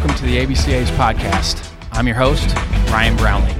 welcome to the ABCA's podcast. I'm your host, Ryan Brownlee.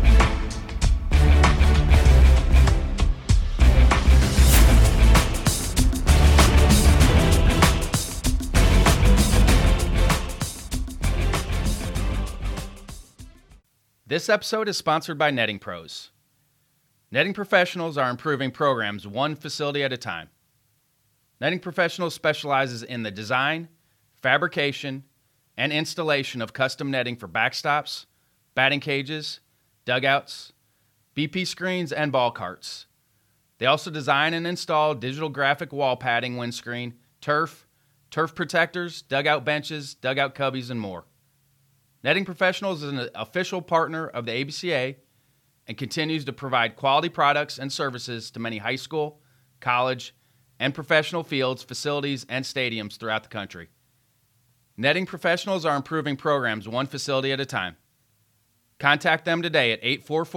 This episode is sponsored by Netting Pros. Netting professionals are improving programs one facility at a time. Netting Professionals specializes in the design, fabrication, and installation of custom netting for backstops, batting cages, dugouts, BP screens, and ball carts. They also design and install digital graphic wall padding, windscreen, turf protectors, dugout benches, dugout cubbies, and more. Netting Professionals is an official partner of the ABCA and continues to provide quality products and services to many high school, college, and professional fields, facilities, and stadiums throughout the country. Netting Professionals are improving programs one facility at a time. Contact them today at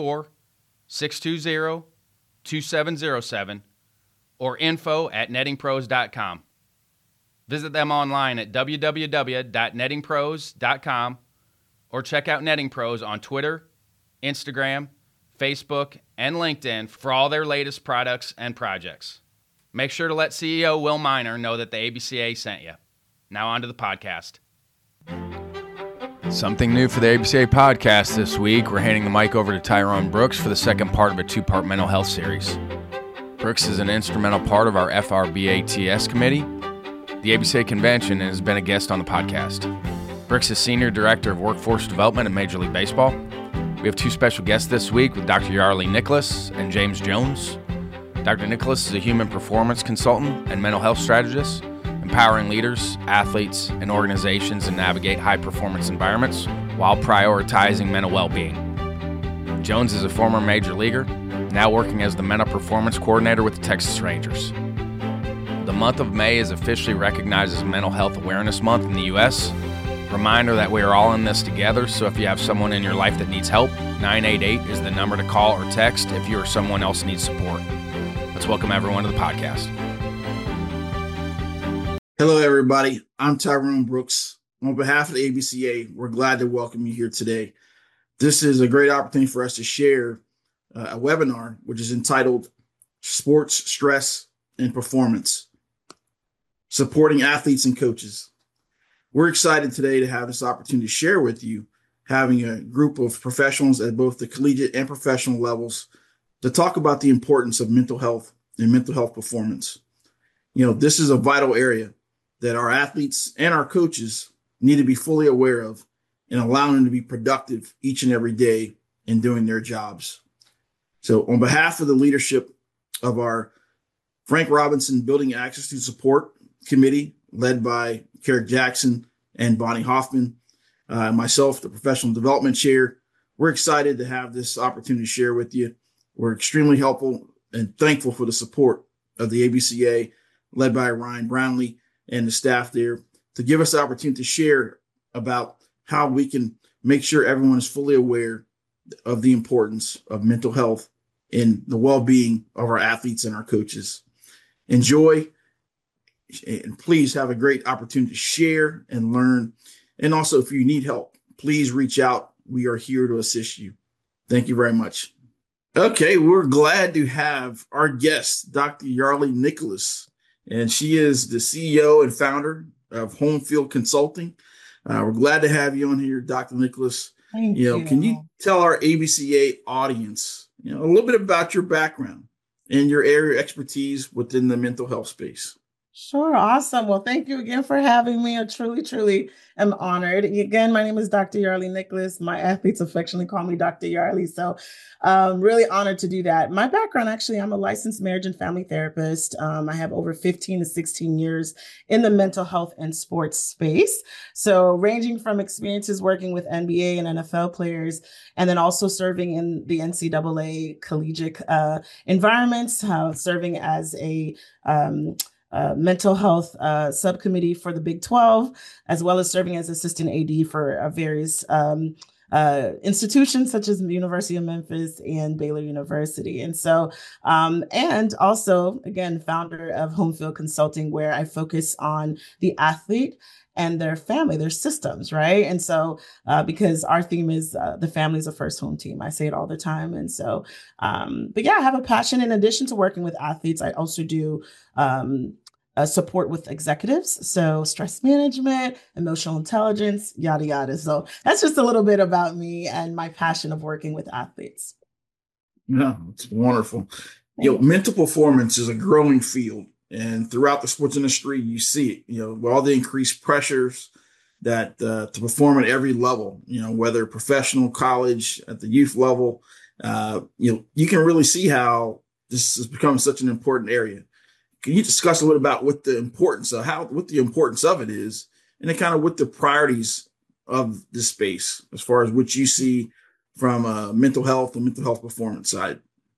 844-620-2707 or info@nettingpros.com. Visit them online at www.nettingpros.com or check out Netting Pros on Twitter, Instagram, Facebook, and LinkedIn for all their latest products and projects. Make sure to let CEO Will Miner know that the ABCA sent you. Now on to the podcast. Something new for the ABCA podcast this week. We're handing the mic over to Tyrone Brooks for the second part of a two-part mental health series. Brooks is an instrumental part of our FRBATS committee, the ABCA convention, and has been a guest on the podcast. Brooks is Senior Director of Workforce Development in Major League Baseball. We have two special guests this week with Dr. Yarlee Nicholas and James Jones. Dr. Nicholas is a human performance consultant and mental health strategist, empowering leaders, athletes, and organizations to navigate high-performance environments while prioritizing mental well-being. Jones is a former major leaguer, now working as the mental performance coordinator with the Texas Rangers. The month of May is officially recognized as Mental Health Awareness Month in the U.S. Reminder that we are all in this together, so if you have someone in your life that needs help, 988 is the number to call or text if you or someone else needs support. Let's welcome everyone to the podcast. Hello, everybody. I'm Tyrone Brooks. On behalf of the ABCA, we're glad to welcome you here today. This is a great opportunity for us to share a webinar, which is entitled Sports, Stress, and Performance, Supporting Athletes and Coaches. We're excited today to have this opportunity to share with you, having a group of professionals at both the collegiate and professional levels to talk about the importance of mental health and mental health performance. You know, this is a vital area that our athletes and our coaches need to be fully aware of and allow them to be productive each and every day in doing their jobs. So on behalf of the leadership of our Frank Robinson Building Access to Support Committee, led by Carrick Jackson and Bonnie Hoffman, myself, the Professional Development Chair, we're excited to have this opportunity to share with you. We're extremely helpful and thankful for the support of the ABCA, led by Ryan Brownlee and the staff there, to give us the opportunity to share about how we can make sure everyone is fully aware of the importance of mental health and the well-being of our athletes and our coaches. Enjoy, and please have a great opportunity to share and learn. And also, if you need help, please reach out. We are here to assist you. Thank you very much. Okay, we're glad to have our guest, Dr. Yarlee Nicholas, and she is the CEO and founder of Home Field Consulting. We're glad to have you on here, Dr. Nicholas. Thank you. Can you tell our ABCA audience, a little bit about your background and your area of expertise within the mental health space? Sure. Awesome. Well, thank you again for having me. I truly am honored. Again, my name is Dr. Yarlee Nicholas. My athletes affectionately call me Dr. Yarlee. So really honored to do that. My background, actually, I'm a licensed marriage and family therapist. I have over 15 to 16 years in the mental health and sports space. So ranging from experiences working with NBA and NFL players, and then also serving in the NCAA collegiate environments, serving as a mental health subcommittee for the Big 12, as well as serving as assistant AD for various institutions such as the University of Memphis and Baylor University. And so, and also, again, founder of Home Field Consulting, where I focus on the athlete and their family, their systems, right? And so, because our theme is the family is a first home team, I say it all the time. And so, but yeah, I have a passion. In addition to working with athletes, I also do support with executives. So stress management, emotional intelligence, yada, yada. So that's just a little bit about me and my passion of working with athletes. Yeah, it's wonderful. Mental performance is a growing field. And throughout the sports industry, you see it, with all the increased pressures that to perform at every level, whether professional, college, at the youth level, you can really see how this has become such an important area. Can you discuss a little about what the importance of it is, and then kind of what the priorities of this space, as far as what you see from mental health and mental health performance side?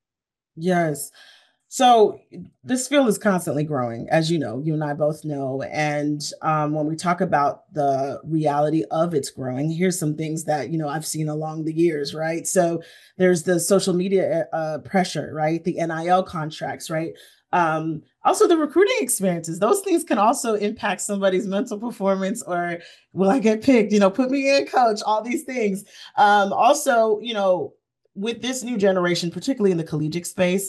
Yes. So this field is constantly growing, as you know, you and I both know. And when we talk about the reality of its growing, here's some things that, I've seen along the years, right? So there's the social media pressure, right? The NIL contracts, right? Also the recruiting experiences, those things can also impact somebody's mental performance, or will I get picked? Put me in, coach, all these things. Also, with this new generation, particularly in the collegiate space,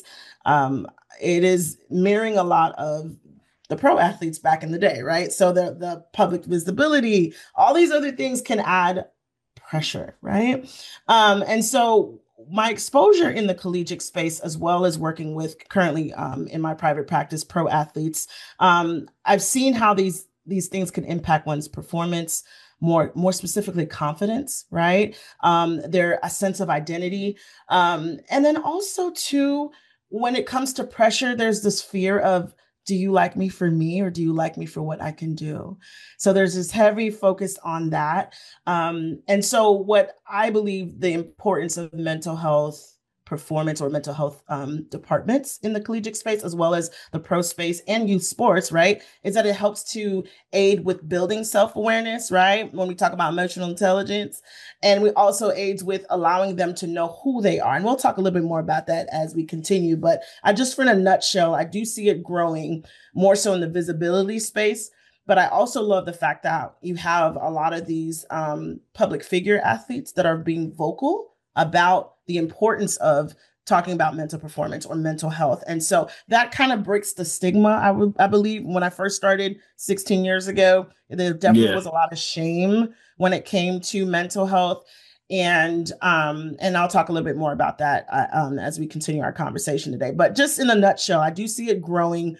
it is mirroring a lot of the pro athletes back in the day, right? So the public visibility, all these other things can add pressure, right? And so my exposure in the collegiate space, as well as working with currently in my private practice pro athletes, I've seen how these things can impact one's performance, more specifically confidence, right? Their a sense of identity. And then also too, when it comes to pressure, there's this fear of, do you like me for me, or do you like me for what I can do? So there's this heavy focus on that. And so what I believe the importance of mental health performance or mental health departments in the collegiate space, as well as the pro space and youth sports, right, is that it helps to aid with building self-awareness, right? When we talk about emotional intelligence, and we also aids with allowing them to know who they are. And we'll talk a little bit more about that as we continue. But in a nutshell, I do see it growing more so in the visibility space. But I also love the fact that you have a lot of these public figure athletes that are being vocal about the importance of talking about mental performance or mental health. And so that kind of breaks the stigma. I believe when I first started 16 years ago, there definitely was a lot of shame when it came to mental health. And I'll talk a little bit more about that as we continue our conversation today. But just in a nutshell, I do see it growing.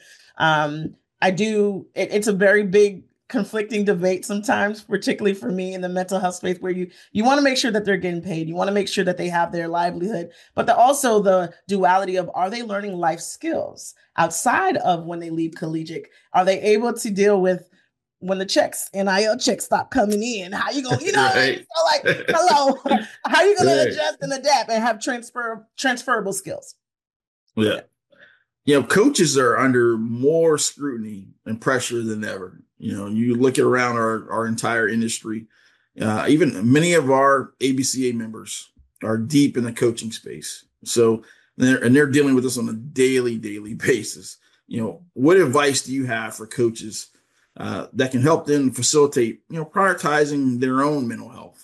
It's a very big conflicting debate sometimes, particularly for me in the mental health space, where you want to make sure that they're getting paid. You want to make sure that they have their livelihood, but also the duality of, are they learning life skills outside of when they leave collegiate? Are they able to deal with when the NIL checks stop coming in? How you going, right. So like, hello, how are you going to adjust and adapt and have transferable skills? Yeah. Coaches are under more scrutiny and pressure than ever. You look at around our entire industry, even many of our ABCA members are deep in the coaching space. So they're dealing with this on a daily basis. What advice do you have for coaches that can help them facilitate, prioritizing their own mental health?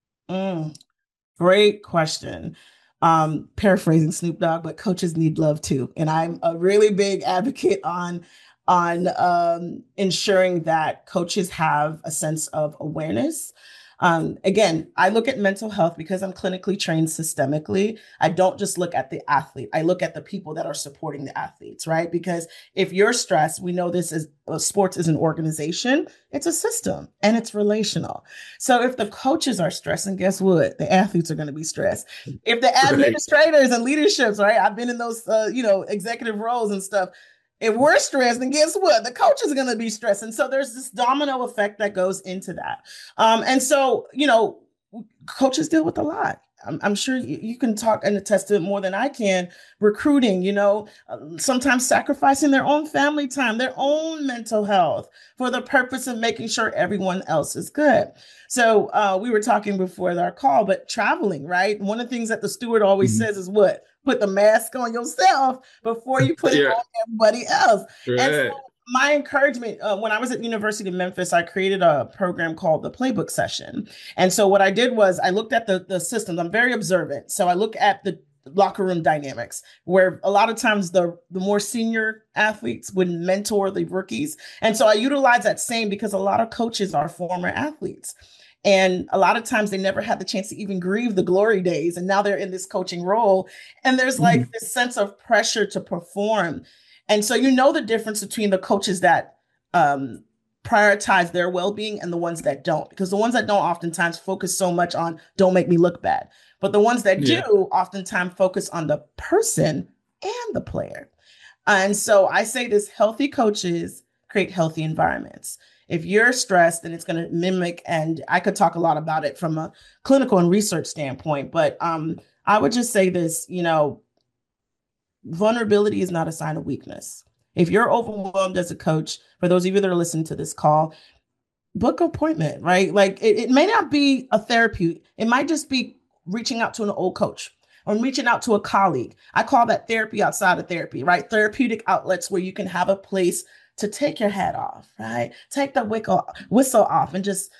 Great question. Paraphrasing Snoop Dogg, but coaches need love too. And I'm a really big advocate on ensuring that coaches have a sense of awareness. Again, I look at mental health because I'm clinically trained systemically. I don't just look at the athlete. I look at the people that are supporting the athletes, right? Because if you're stressed, we know this is sports is an organization. It's a system and it's relational. So if the coaches are stressed, and guess what? The athletes are going to be stressed. If the administrators and leaderships, right? I've been in those, executive roles and stuff. If we're stressed, then guess what? The coach is going to be stressed. And so there's this domino effect that goes into that. And so, coaches deal with a lot. I'm sure you can talk and attest to it more than I can. Recruiting, sometimes sacrificing their own family time, their own mental health for the purpose of making sure everyone else is good. So we were talking before our call, but traveling, right? One of the things that the steward always says is what? Put the mask on yourself before you put it on everybody else. Right. And so my encouragement, when I was at University of Memphis, I created a program called the Playbook Session. And so what I did was I looked at the systems. I'm very observant. So I look at the locker room dynamics, where a lot of times the more senior athletes would mentor the rookies. And so I utilize that same because a lot of coaches are former athletes. And a lot of times they never had the chance to even grieve the glory days. And now they're in this coaching role. And there's like this sense of pressure to perform. And so the difference between the coaches that prioritize their well-being and the ones that don't, because the ones that don't oftentimes focus so much on don't make me look bad. But the ones that do oftentimes focus on the person and the player. And so I say this: healthy coaches create healthy environments. If you're stressed, then it's going to mimic, and I could talk a lot about it from a clinical and research standpoint, but I would just say this, vulnerability is not a sign of weakness. If you're overwhelmed as a coach, for those of you that are listening to this call, book an appointment, right? Like it may not be a therapy. It might just be reaching out to an old coach or reaching out to a colleague. I call that therapy outside of therapy, right? Therapeutic outlets where you can have a place to take your hat off, right? Take the whistle off and just,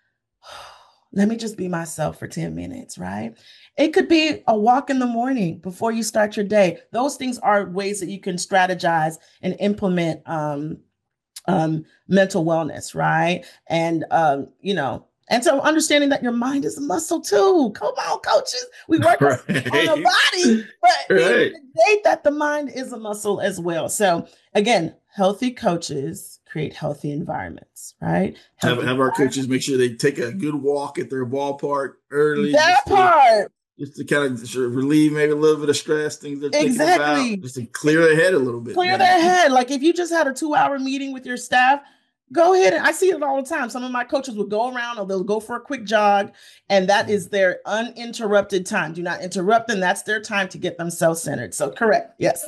let me just be myself for 10 minutes, right? It could be a walk in the morning before you start your day. Those things are ways that you can strategize and implement mental wellness, right? And, and so understanding that your mind is a muscle too. Come on, coaches. We work on the body, but date that the mind is a muscle as well. So again, healthy coaches create healthy environments, right? Have our coaches make sure they take a good walk at their ballpark early. Just to kind of relieve maybe a little bit of stress, things they're thinking about, just to clear their head a little bit. Clear their head. Like if you just had a 2-hour meeting with your staff, go ahead. And I see it all the time. Some of my coaches will go around or they'll go for a quick jog, and that is their uninterrupted time. Do not interrupt them. That's their time to get themselves centered. So correct. Yes.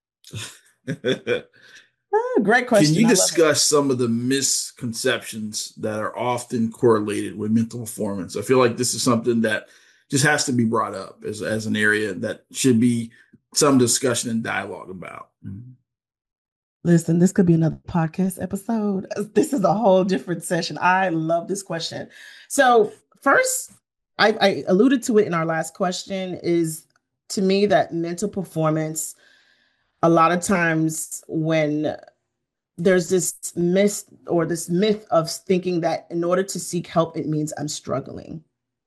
Great question. Can you discuss some of the misconceptions that are often correlated with mental performance? I feel like this is something that just has to be brought up as an area that should be some discussion and dialogue about. Listen, this could be another podcast episode. This is a whole different session. I love this question. So first, I alluded to it in our last question, is to me that mental performance, a lot of times when there's this myth of thinking that in order to seek help, it means I'm struggling.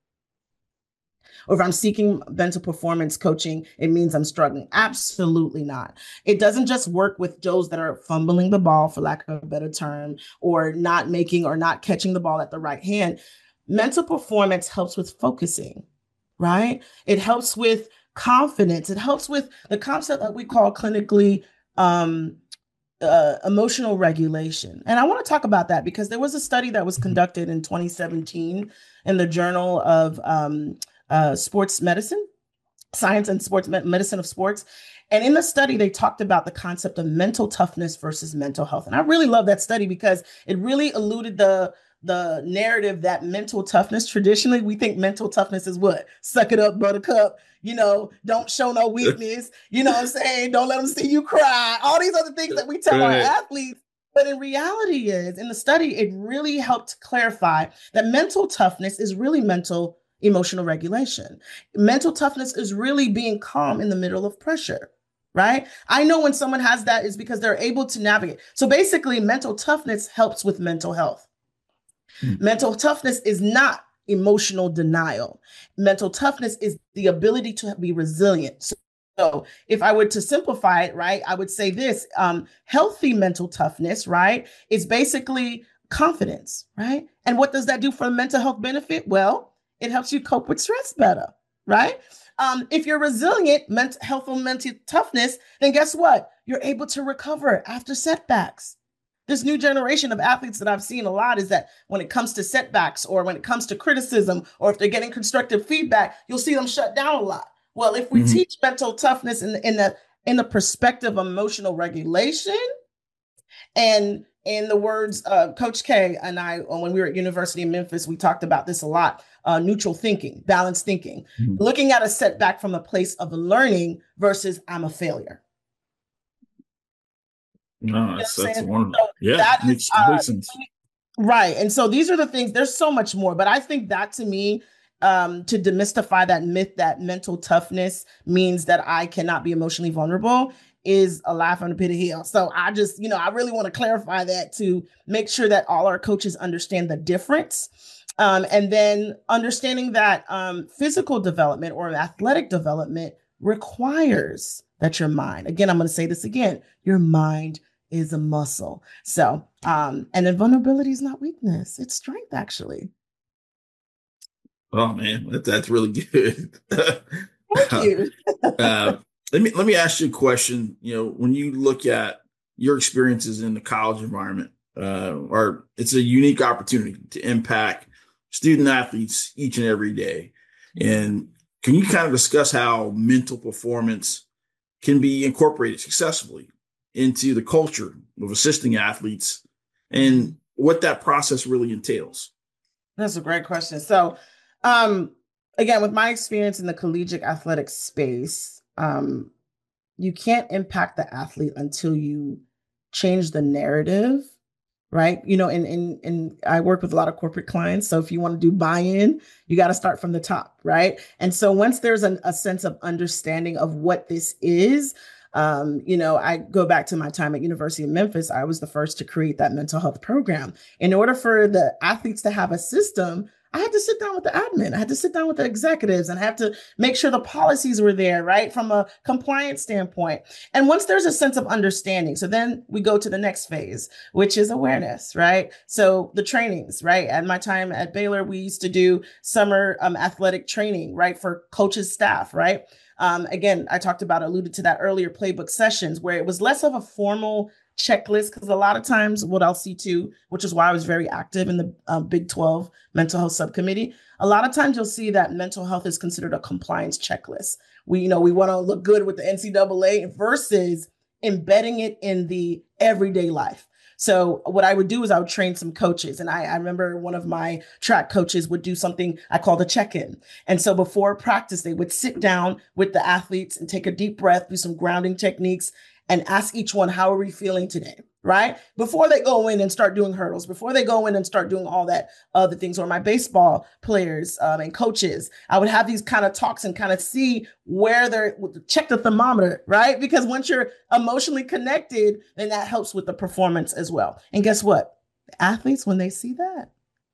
Or if I'm seeking mental performance coaching, it means I'm struggling. Absolutely not. It doesn't just work with those that are fumbling the ball, for lack of a better term, or not making or not catching the ball at the right hand. Mental performance helps with focusing, right? It helps with confidence. It helps with the concept that we call clinically emotional regulation. And I want to talk about that because there was a study that was conducted in 2017 in the Journal of Sports Medicine, Science and Sports Medicine of Sports. And in the study, they talked about the concept of mental toughness versus mental health. And I really love that study because it really eluded the narrative that mental toughness, traditionally, we think mental toughness is what? Suck it up, buttercup, don't show no weakness, you know what I'm saying? Don't let them see you cry. All these other things that we tell our athletes. But in reality in the study, it really helped clarify that mental toughness is really mental emotional regulation. Mental toughness is really being calm in the middle of pressure, right? I know when someone has that is because they're able to navigate. So basically, mental toughness helps with mental health. Mental toughness is not emotional denial. Mental toughness is the ability to be resilient. So if I were to simplify it, right, I would say this, healthy mental toughness, right, is basically confidence, right? And what does that do for a mental health benefit? Well, it helps you cope with stress better, right? If you're resilient, healthful mental toughness, then guess what? You're able to recover after setbacks. this new generation of athletes that I've seen a lot is that when it comes to setbacks or when it comes to criticism, or if they're getting constructive feedback, you'll see them shut down a lot. Well, if we teach mental toughness in the perspective of emotional regulation, and in the words Coach K and I, when we were at University of Memphis, we talked about this a lot, neutral thinking, balanced thinking, looking at a setback from a place of learning versus I'm a failure. No, that's wonderful. So that makes complete sense. Right. And so these are the things, there's so much more, but I think that to me, to demystify that myth that mental toughness means that I cannot be emotionally vulnerable is a laugh on the pit of hell. So I just, I really want to clarify that to make sure that all our coaches understand the difference. And then understanding that physical development or athletic development requires that your mind, again, I'm going to say this again, your mind is a muscle. So, and then vulnerability is not weakness, it's strength, actually. Oh man, that's really good. Thank you. Let me ask you a question. When you look at your experiences in the college environment, or it's a unique opportunity to impact student athletes each and every day. And can you kind of discuss how mental performance can be incorporated successfully into the culture of assisting athletes and what that process really entails? That's a great question. So, again, with my experience in the collegiate athletic space, you can't impact the athlete until you change the narrative, right? And I work with a lot of corporate clients. So if you want to do buy-in, you got to start from the top, right? And so once there's a sense of understanding of what this is, I go back to my time at University of Memphis. I was the first to create that mental health program. In order for the athletes to have a system, I had to sit down with the admin. I had to sit down with the executives and have to make sure the policies were there, right? From a compliance standpoint. And once there's a sense of understanding, so then we go to the next phase, which is awareness, right? So the trainings, right? At my time at Baylor, we used to do summer athletic training, right? For coaches, staff, right? Again, I alluded to that earlier, playbook sessions where it was less of a formal checklist, because a lot of times what I'll see too, which is why I was very active in the Big 12 mental health subcommittee, a lot of times you'll see that mental health is considered a compliance checklist. We want to look good with the NCAA versus embedding it in the everyday life. So what I would do is I would train some coaches. And I remember one of my track coaches would do something I called a check-in. And so before practice, they would sit down with the athletes and take a deep breath, do some grounding techniques, and ask each one, how are we feeling today, right? Before they go in and start doing hurdles, before they go in and start doing all that other things. Or my baseball players and coaches, I would have these kind of talks and kind of see where check the thermometer, right? Because once you're emotionally connected, then that helps with the performance as well. And guess what? The athletes, when they see that,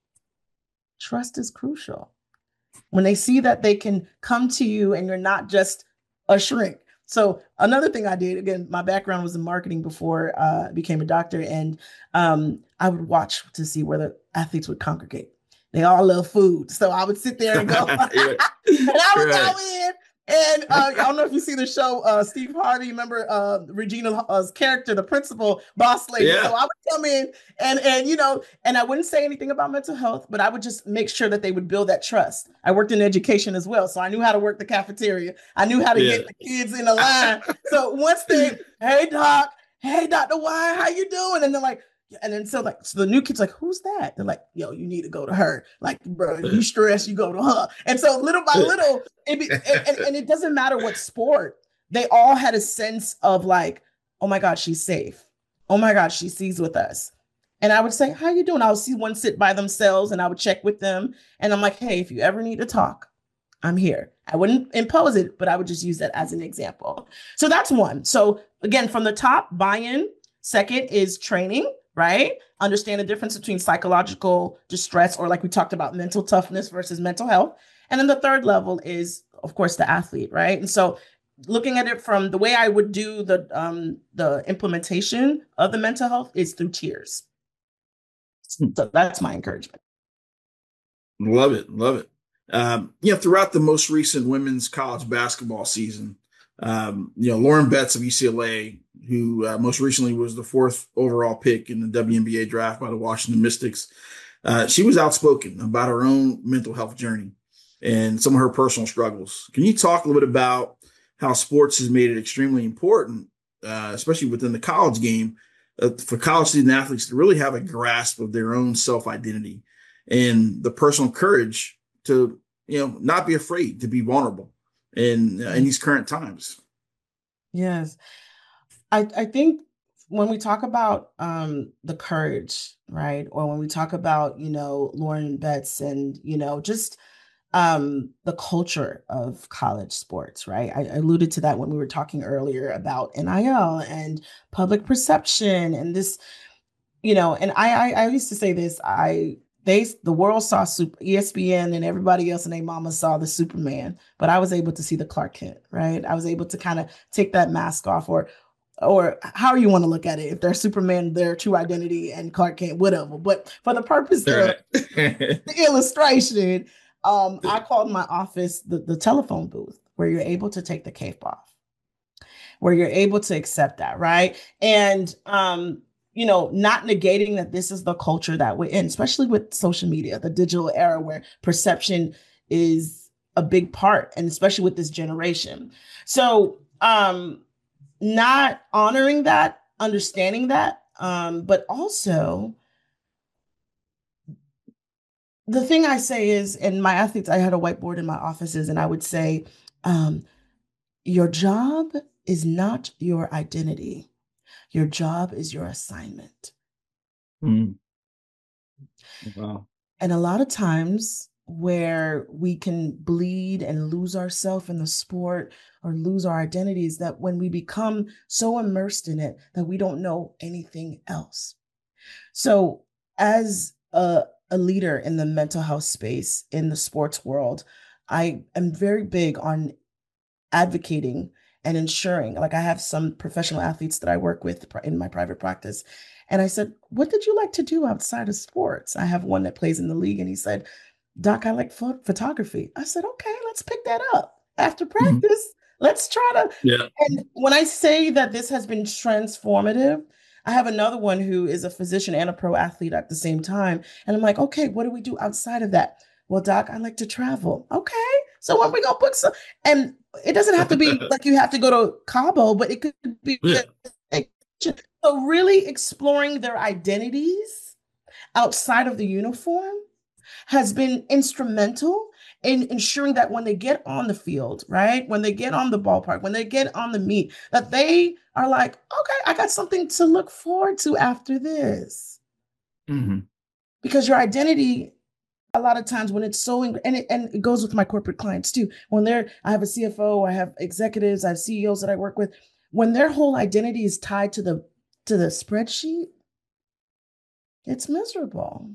trust is crucial. When they see that they can come to you and you're not just a shrink. So another thing I did, again, my background was in marketing before I became a doctor, and I would watch to see where the athletes would congregate. They all love food. So I would sit there and go, and I would go in. And I don't know if you see the show, Steve Harvey, remember Regina's character, the principal boss lady. Yeah. So I would come in and I wouldn't say anything about mental health, but I would just make sure that they would build that trust. I worked in education as well. So I knew how to work the cafeteria. I knew how to get the kids in the line. So once hey, Doc, hey, Dr. Y, how you doing? And they're like, and then so the new kid's like, who's that? They're like, yo, you need to go to her. Like, bro, you stress, you go to her. And so little by little, and it doesn't matter what sport, they all had a sense of like, oh my God, she's safe. Oh my God, she sees with us. And I would say, how you doing? I would see one sit by themselves and I would check with them. And I'm like, hey, if you ever need to talk, I'm here. I wouldn't impose it, but I would just use that as an example. So that's one. So again, from the top, buy-in. Second is training. Right? Understand the difference between psychological distress, or like we talked about, mental toughness versus mental health. And then the third level is, of course, the athlete, right? And so looking at it from the way I would do the implementation of the mental health is through tiers. So that's my encouragement. Love it. Love it. Throughout the most recent women's college basketball season, Lauren Betts of UCLA, who most recently was the 4th overall pick in the WNBA draft by the Washington Mystics. She was outspoken about her own mental health journey and some of her personal struggles. Can you talk a little bit about how sports has made it extremely important, especially within the college game, for college student athletes to really have a grasp of their own self-identity and the personal courage to, not be afraid to be vulnerable in these current times? Yes. I think when we talk about the courage, right? Or when we talk about, Lauren Betts and, just the culture of college sports, right? I alluded to that when we were talking earlier about NIL and public perception and this, and I used to say this, the world saw ESPN and everybody else and their mama saw the Superman, but I was able to see the Clark Kent, right? I was able to kind of take that mask off, or however you want to look at it. If they're Superman, their true identity, and Clark Kent, whatever. But for the purpose of the illustration, I called my office the telephone booth, where you're able to take the cape off, where you're able to accept that, right? And not negating that this is the culture that we're in, especially with social media, the digital era where perception is a big part, and especially with this generation. So not honoring that, understanding that, but also the thing I say is, and my athletes, I had a whiteboard in my offices, and I would say, your job is not your identity. Your job is your assignment. Mm. Wow. And a lot of times where we can bleed and lose ourselves in the sport or lose our identities, that when we become so immersed in it that we don't know anything else. So as a leader in the mental health space in the sports world, I am very big on advocating and ensuring, like I have some professional athletes that I work with in my private practice. And I said, what did you like to do outside of sports? I have one that plays in the league, and he said, Doc, I like photography. I said, okay, let's pick that up after practice. Mm-hmm. Let's try to. Yeah. And when I say that this has been transformative, I have another one who is a physician and a pro athlete at the same time. And I'm like, okay, what do we do outside of that? Well, Doc, I like to travel. Okay. So when we go book some, and it doesn't have to be like you have to go to Cabo, but it could be. Yeah. So really exploring their identities outside of the uniform has been instrumental in ensuring that when they get on the field, right, when they get on the ballpark, when they get on the meet, that they are like, okay, I got something to look forward to after this. Mm-hmm. Because your identity, a lot of times when it's so, and it goes with my corporate clients too. When I have a CFO, I have executives, I have CEOs that I work with. When their whole identity is tied to the spreadsheet, it's miserable.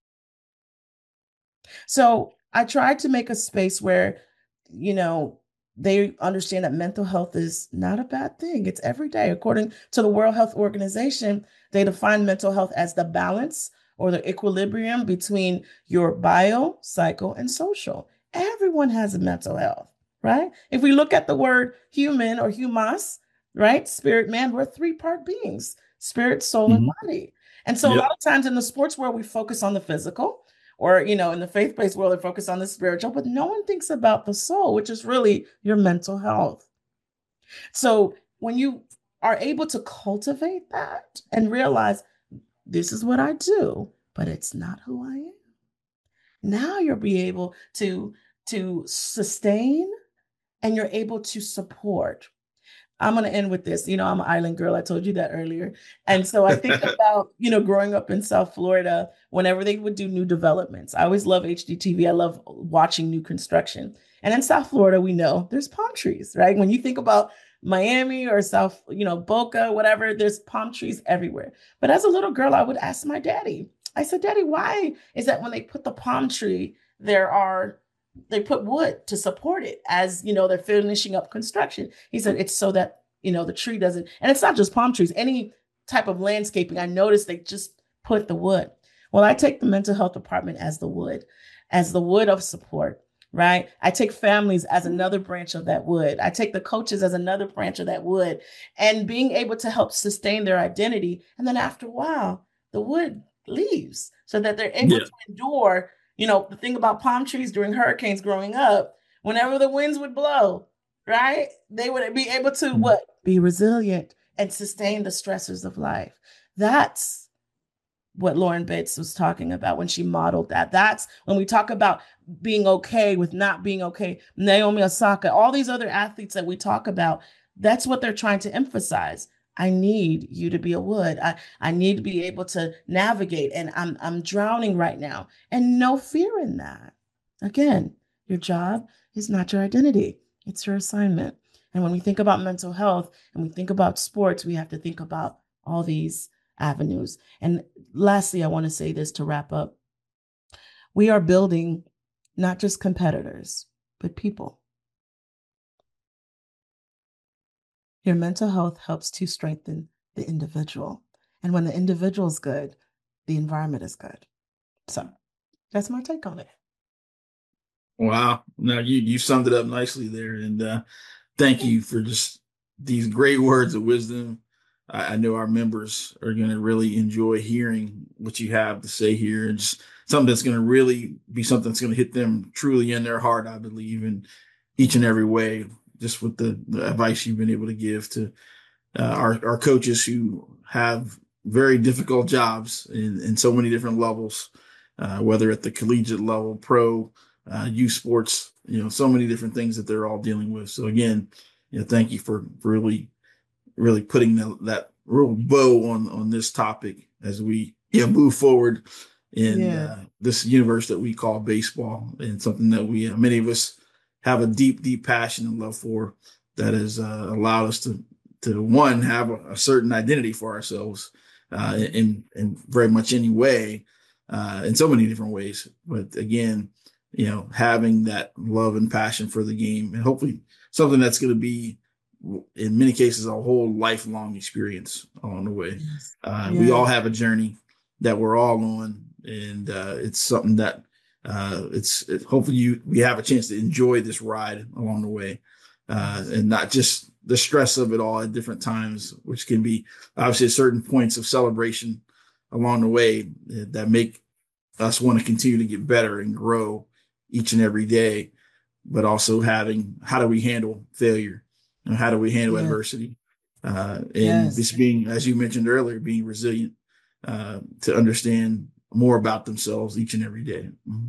So I tried to make a space where, they understand that mental health is not a bad thing. It's every day. According to the World Health Organization, they define mental health as the balance or the equilibrium between your bio, psycho, and social. Everyone has a mental health, right? If we look at the word human or humas, right? Spirit, man, we're 3-part beings, spirit, soul, and body. And so a lot of times in the sports world, we focus on the physical, or, in the faith-based world, they focus on the spiritual, but no one thinks about the soul, which is really your mental health. So when you are able to cultivate that and realize this is what I do, but it's not who I am, now you'll be able to sustain, and you're able to support. I'm going to end with this. I'm an island girl. I told you that earlier. And so I think about, growing up in South Florida, whenever they would do new developments, I always love HGTV. I love watching new construction. And in South Florida, we know there's palm trees, right? When you think about Miami or South, Boca, whatever, there's palm trees everywhere. But as a little girl, I would ask my daddy, I said, Daddy, why is that when they put the palm tree, they put wood to support it as, they're finishing up construction? He said, it's so that, the tree doesn't, and it's not just palm trees, any type of landscaping. I noticed they just put the wood. Well, I take the mental health department as the wood of support, right? I take families as another branch of that wood. I take the coaches as another branch of that wood, and being able to help sustain their identity. And then after a while, the wood leaves so that they're able Yeah. to endure. The thing about palm trees during hurricanes growing up, whenever the winds would blow, right? They would be able to what? Be resilient and sustain the stressors of life. That's what Lauren Bates was talking about when she modeled that. That's when we talk about being okay with not being okay. Naomi Osaka, all these other athletes that we talk about, that's what they're trying to emphasize. I need you to be a wood. I need to be able to navigate, and I'm drowning right now. And no fear in that. Again, your job is not your identity. It's your assignment. And when we think about mental health and we think about sports, we have to think about all these avenues. And lastly, I want to say this to wrap up. We are building not just competitors, but people. Your mental health helps to strengthen the individual. And when the individual is good, the environment is good. So that's my take on it. Wow. Now you summed it up nicely there. And thank you for just these great words of wisdom. I know our members are going to really enjoy hearing what you have to say here, and just something that's going to really be something that's going to hit them truly in their heart, I believe, in each and every way, just with the advice you've been able to give to our coaches who have very difficult jobs in so many different levels, whether at the collegiate level, pro, youth sports, so many different things that they're all dealing with. So again, thank you for really putting that real bow on this topic as we move forward in this universe that we call baseball, and something that we many of us have a deep passion and love for, that has allowed us to one, have a certain identity for ourselves in very much any way, in so many different ways. But again, having that love and passion for the game, and hopefully something that's going to be, in many cases, a whole lifelong experience along the way. Yes. We all have a journey that we're all on, and it's something that hopefully we have a chance to enjoy this ride along the way, and not just the stress of it all at different times, which can be obviously certain points of celebration along the way that make us want to continue to get better and grow each and every day, but also having, how do we handle failure? And how do we handle adversity? And just being, as you mentioned earlier, being resilient to understand more about themselves each and every day. Mm-hmm.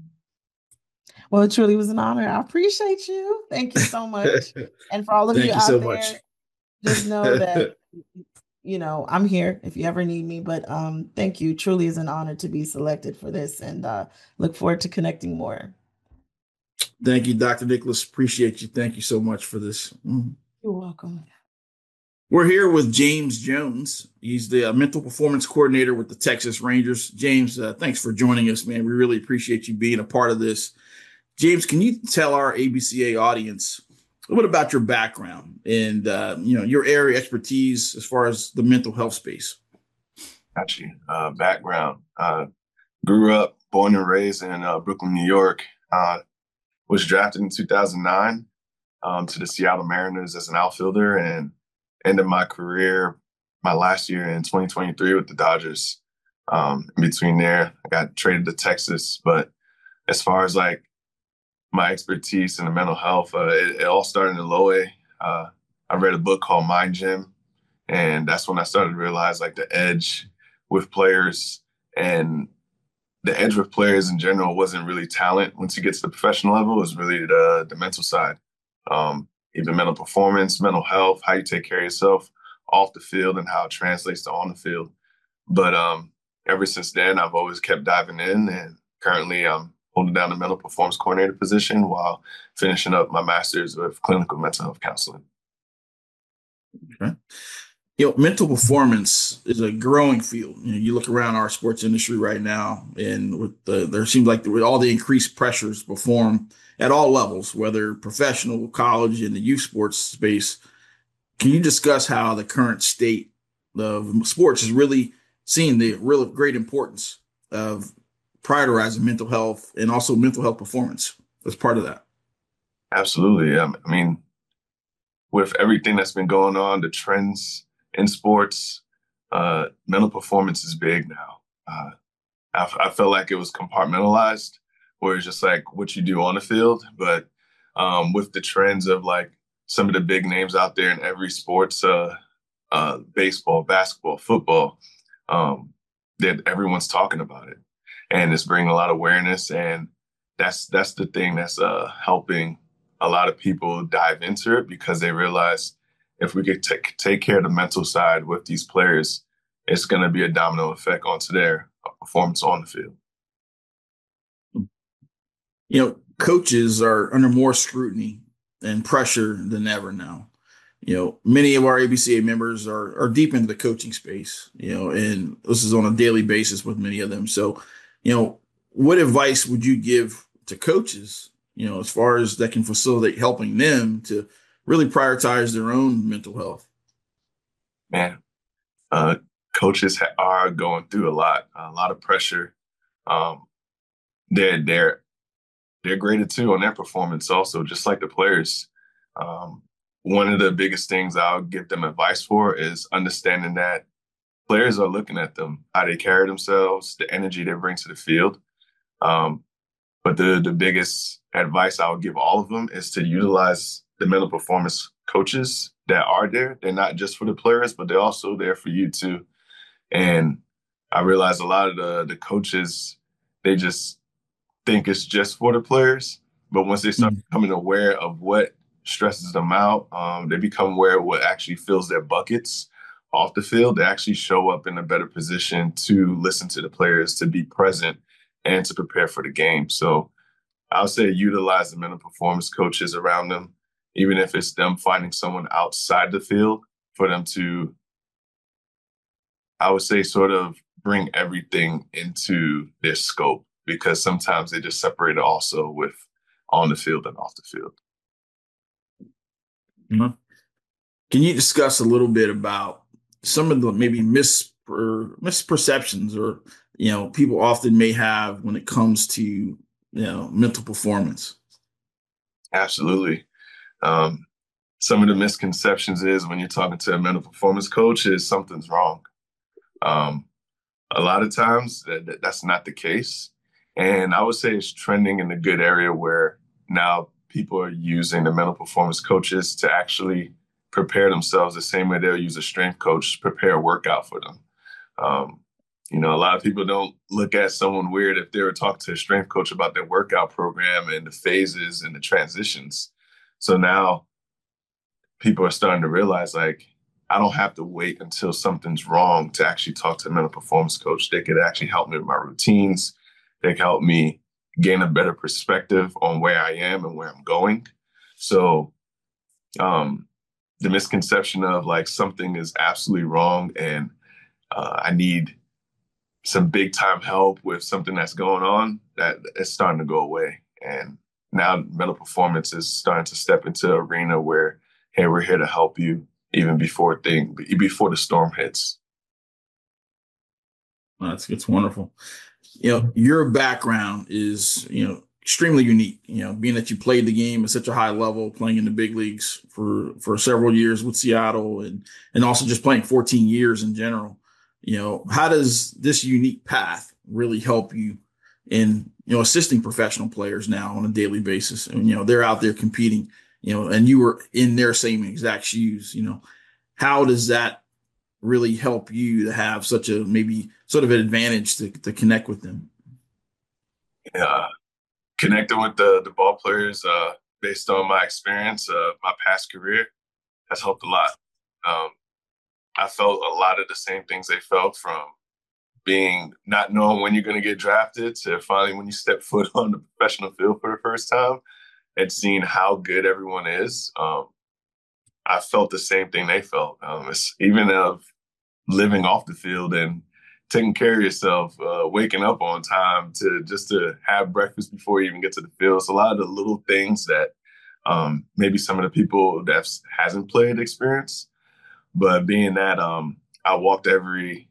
Well, it truly was an honor. I appreciate you. Thank you so much. And for all of you out there, just know that, I'm here if you ever need me. But thank you. Truly is an honor to be selected for this, and look forward to connecting more. Thank you, Dr. Nicholas. Appreciate you. Thank you so much for this. Mm-hmm. You're welcome. We're here with James Jones. He's the mental performance coordinator with the Texas Rangers. James, thanks for joining us, man. We really appreciate you being a part of this. James, can you tell our ABCA audience a little bit about your background and your area of expertise as far as the mental health space? Got you. Background. Grew up, born and raised in Brooklyn, New York. Was drafted in 2009 to the Seattle Mariners as an outfielder, and ended my career my last year in 2023 with the Dodgers. In between there, I got traded to Texas. But as far as like my expertise in the mental health, it all started in low A. I read a book called Mind Gym, and that's when I started to realize like the edge with players, and the edge with players in general wasn't really talent. Once you get to the professional level, it's really the mental side. Even mental performance, mental health, how you take care of yourself off the field and how it translates to on the field. But ever since then, I've always kept diving in, and currently I'm holding down the mental performance coordinator position while finishing up my master's with clinical mental health counseling. Okay. Mental performance is a growing field. You look around our sports industry right now, and there seems like with all the increased pressures to perform at all levels, whether professional, college, and the youth sports space. Can you discuss how the current state of sports is really seeing the real great importance of prioritizing mental health and also mental health performance as part of that? Absolutely. I mean, with everything that's been going on, the trends in sports, mental performance is big now. I felt like it was compartmentalized, where it's just like what you do on the field. But with the trends of like some of the big names out there in every sports, baseball, basketball, football, that everyone's talking about it, and it's bringing a lot of awareness. And that's the thing that's helping a lot of people dive into it, because they realize if we could take care of the mental side with these players, it's going to be a domino effect onto their performance on the field. Coaches are under more scrutiny and pressure than ever now. Many of our ABCA members are deep into the coaching space, and this is on a daily basis with many of them. So, what advice would you give to coaches, as far as that can facilitate helping them to really prioritize their own mental health? Man, coaches are going through a lot of pressure. They're graded too on their performance also, just like the players. One of the biggest things I'll give them advice for is understanding that players are looking at them, how they carry themselves, the energy they bring to the field. But the biggest advice I would give all of them is to utilize the mental performance coaches that are there. They're not just for the players, but they're also there for you too. And I realize a lot of the coaches, they just think it's just for the players. But once they start becoming aware of what stresses them out, they become aware of what actually fills their buckets off the field, they actually show up in a better position to listen to the players, to be present, and to prepare for the game. So I'll say utilize the mental performance coaches around them, even if it's them finding someone outside the field for them to, I would say, sort of bring everything into their scope, because sometimes they just separate it also with on the field and off the field. Mm-hmm. Can you discuss a little bit about some of the maybe misperceptions or people often may have when it comes to mental performance? Absolutely. Some of the misconceptions is when you're talking to a mental performance coach is something's wrong. A lot of times that's not the case. And I would say it's trending in the good area where now people are using the mental performance coaches to actually prepare themselves the same way they'll use a strength coach to prepare a workout for them. A lot of people don't look at someone weird if they were talking to a strength coach about their workout program and the phases and the transitions. So now people are starting to realize, like, I don't have to wait until something's wrong to actually talk to a mental performance coach. They could actually help me with my routines. They can help me gain a better perspective on where I am and where I'm going. So the misconception of like something is absolutely wrong and I need some big time help with something that's going on, that it's starting to go away. And now mental performance is starting to step into an arena where, hey, we're here to help you even before the storm hits. It's wonderful. Your background is, extremely unique, being that you played the game at such a high level, playing in the big leagues for several years with Seattle and also just playing 14 years in general. How does this unique path really help you in, assisting professional players now on a daily basis? And, they're out there competing, and you were in their same exact shoes, how does that really help you to have such a maybe sort of an advantage to connect with them? Yeah, connecting with the ball players based on my experience, my past career, has helped a lot. I felt a lot of the same things they felt, from being not knowing when you're going to get drafted to finally when you step foot on the professional field for the first time and seeing how good everyone is. I felt the same thing they felt. It's even of living off the field and taking care of yourself, waking up on time to have breakfast before you even get to the field. It's a lot of the little things that maybe some of the people that hasn't played experience. But being that I walked every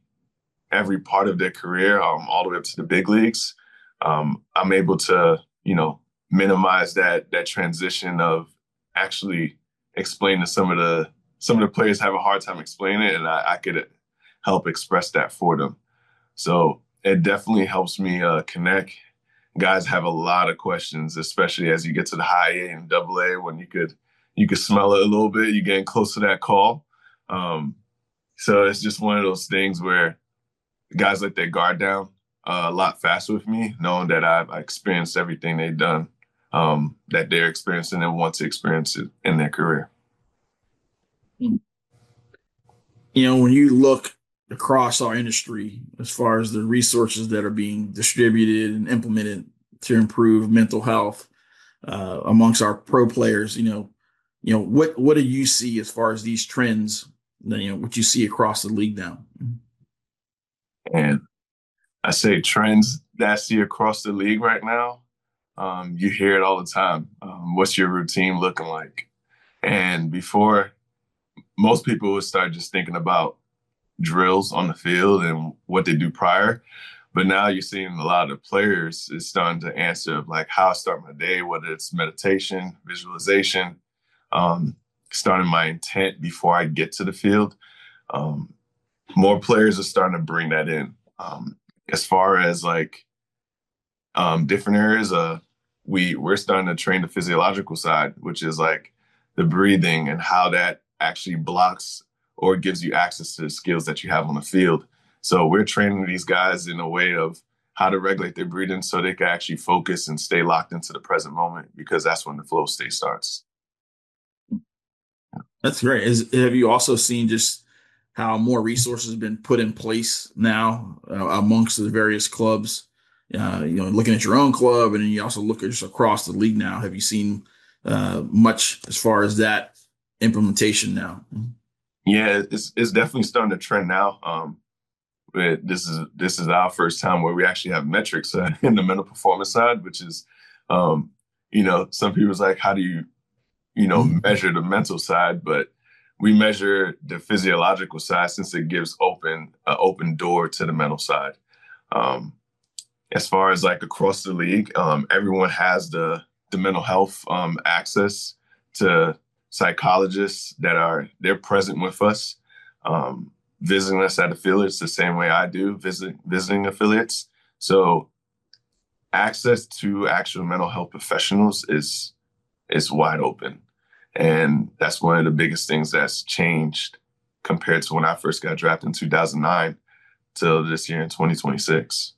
part of their career, all the way up to the big leagues, I'm able to, minimize that transition of actually explaining to some of the players have a hard time explaining it, and I could help express that for them. So it definitely helps me connect. Guys have a lot of questions, especially as you get to the high A and double A, when you could smell it a little bit. You're getting close to that call. So it's just one of those things where guys let their guard down a lot faster with me, knowing that I've experienced everything they've done, that they're experiencing and want to experience it in their career. You know, when you look across our industry, as far as the resources that are being distributed and implemented to improve mental health amongst our pro players, what do you see as far as these trends, what you see across the league now? And I say trends that I see across the league right now, you hear it all the time. What's your routine looking like? And before, most people would start just thinking about drills on the field and what they do prior. But now you're seeing a lot of players is starting to answer like how I start my day, whether it's meditation, visualization, starting my intent before I get to the field. More players are starting to bring that in. As far as like different areas, we're starting to train the physiological side, which is like the breathing and how that actually blocks or gives you access to the skills that you have on the field. So we're training these guys in a way of how to regulate their breathing so they can actually focus and stay locked into the present moment, because that's when the flow state starts. That's great. Have you also seen just how more resources have been put in place now amongst the various clubs? Looking at your own club, and then you also look at just across the league now. Have you seen much as far as that implementation now? Yeah, it's definitely starting to trend now. This is our first time where we actually have metrics in the mental performance side, which is, some people's like, how do you measure the mental side? But we measure the physiological side, since it gives an open door to the mental side. As far as like across the league, everyone has the mental health access to psychologists they're present with us, visiting us at affiliates the same way I do, visiting affiliates. So access to actual mental health professionals is wide open. And that's one of the biggest things that's changed compared to when I first got drafted in 2009 till this year in 2026.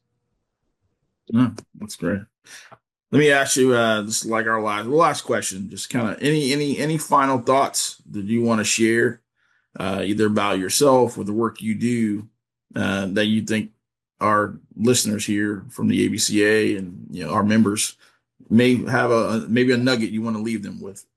That's great. Let me ask you, just like our last question, just kind of any final thoughts that you want to share, either about yourself or the work you do, that you think our listeners here from the ABCA and our members may have maybe a nugget you want to leave them with.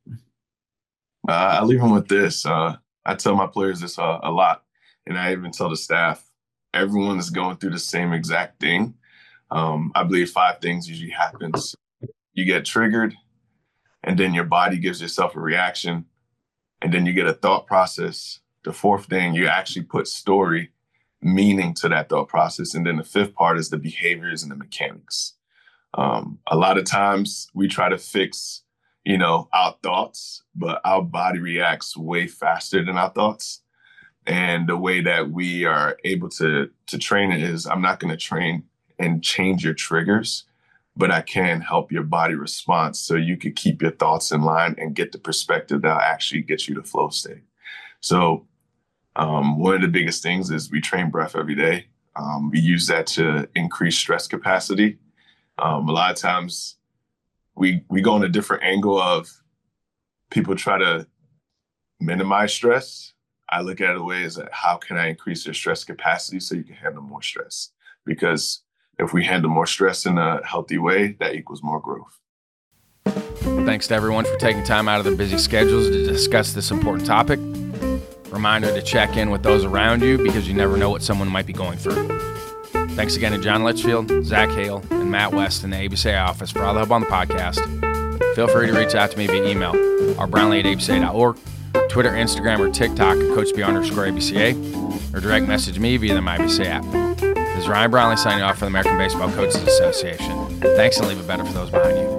I leave them with this. I tell my players this a lot, and I even tell the staff, everyone is going through the same exact thing. I believe 5 things usually happens. You get triggered, and then your body gives yourself a reaction, and then you get a thought process. The 4th thing, you actually put story, meaning to that thought process. And then the 5th part is the behaviors and the mechanics. A lot of times we try to fix, our thoughts, but our body reacts way faster than our thoughts. And the way that we are able to train it is, I'm not going to train and change your triggers, but I can help your body respond so you could keep your thoughts in line and get the perspective that actually gets you to flow state. So one of the biggest things is we train breath every day. We use that to increase stress capacity. A lot of times we go in a different angle of people try to minimize stress. I look at it way as how can I increase your stress capacity so you can handle more stress? Because if we handle more stress in a healthy way, that equals more growth. Thanks to everyone for taking time out of their busy schedules to discuss this important topic. Reminder to check in with those around you, because you never know what someone might be going through. Thanks again to John Litchfield, Zach Hale, and Matt West in the ABCA office for all the help on the podcast. Feel free to reach out to me via email, rbrownlee@abca.org, Twitter, Instagram, or TikTok at CoachB_ABCA, or direct message me via the MyABCA app. This is Ryan Brownlee signing off for the American Baseball Coaches Association. Thanks, and leave it better for those behind you.